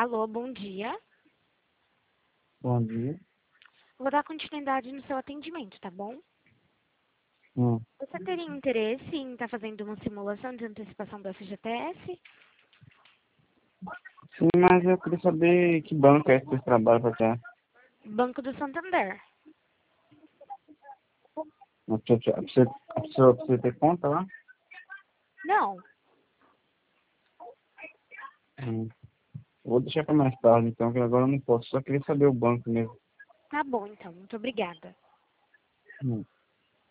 Alô, bom dia. Bom dia. Vou dar continuidade no seu atendimento, tá bom? Hum. Você teria interesse em estar fazendo uma simulação de antecipação do FGTS? Sim, mas eu queria saber que banco é que você trabalha para cá. Banco do Santander. A pessoa ter conta lá? Não. Hum. Vou deixar para mais tarde, então, que agora eu não posso. Só queria saber o banco mesmo. Tá bom, então. Muito obrigada. Hum.